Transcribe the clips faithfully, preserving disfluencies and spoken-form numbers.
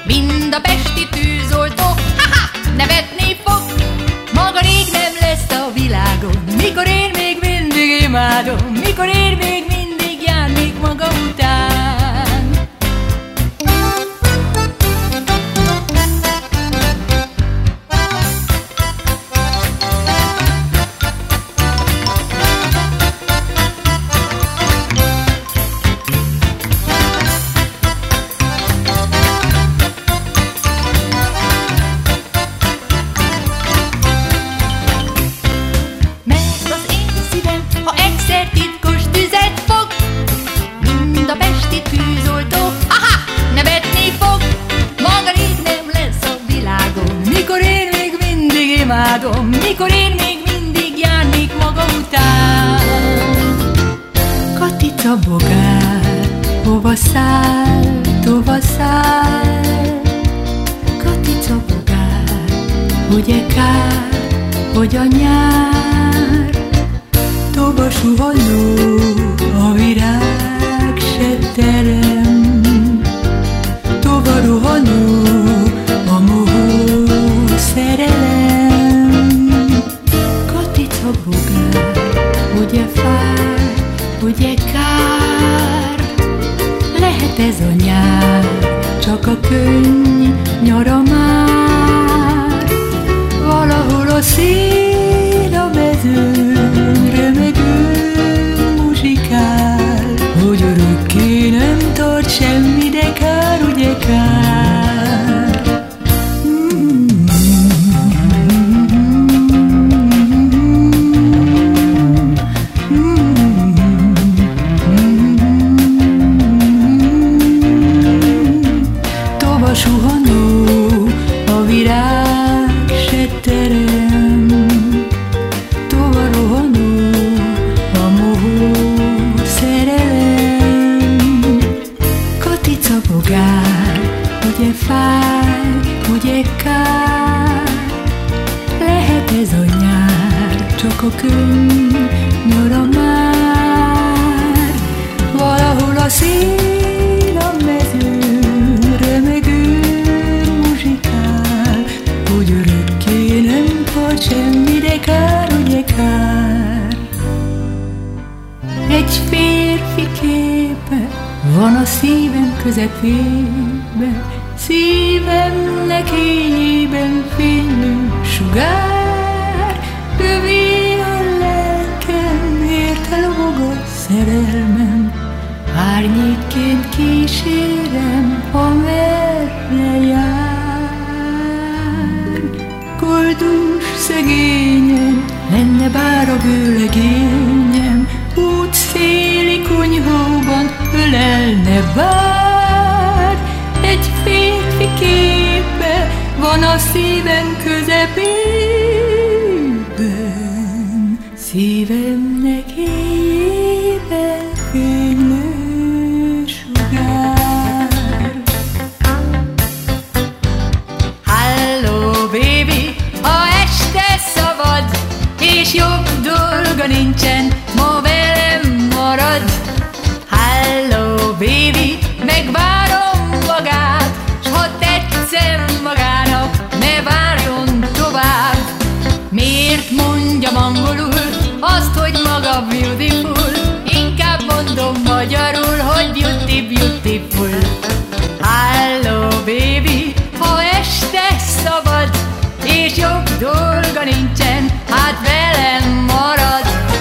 mind a pesti tűzoltó, ha-ha, nevetni fog. Maga rég nem lesz a világon, mikor én még mindig imádom, mikor én még mindig járnék maga után. Mikor én még mindig járnék maga után. Katica bogár, hova száll, hova száll? Katica bogár, ugye kár, hogy a nyár? Tova suhanó, a virág se terem. Tova rohanó, a mohó szerelem. Ugye fáj, ugye kár, lehet ez a nyár, csak a könny nyara már. Valahol a szél a mezőn remegő muzsikál, hogy örökké nem tart semmi, de kár, ugye kár. Suhanó, a virág se terem. Tova rohanó, a mohó szerelem. Katica bogár, ugye fáj, ugye kár, lehet ez a nyár, csak a könny nyara már. Valahol a szél a mezőn remegő muzsikál, hogy örökké nem tart semmi, de kár, ugye kár. Egy férfi képe van a szívem közepében, szívemnek éjjében fénylő sugár. Övé a lelkem, érte lobog a szerelmem, árnyékként kísérem, amerre jár. Koldus szegényem lenne bár a vőlegényem, útszéli kunyhóban ölelne bár. Egy férfi képe van a szívem közepében, szívemnek éjjében fénylő sugár. Halló, baby, ha este szabad, és jobb dolga nincsen, ma velem marad. Halló, baby, megvárom magát, s ha tetszem magának, ne várjon tovább. Miért mondjam angolul azt, hogy maga beautiful? Inkább mondom magyarul, hogy beauty, beautiful. Halló, baby, ha este szabad, és jobb dolga nincsen, hát velem marad.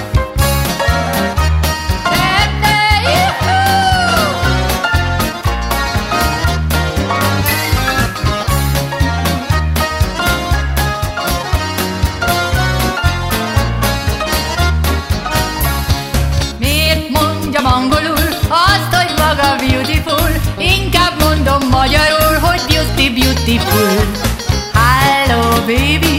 Angolul azt, hogy maga beautiful, inkább mondom magyarul, hogy beauty, beautiful. Hello, baby.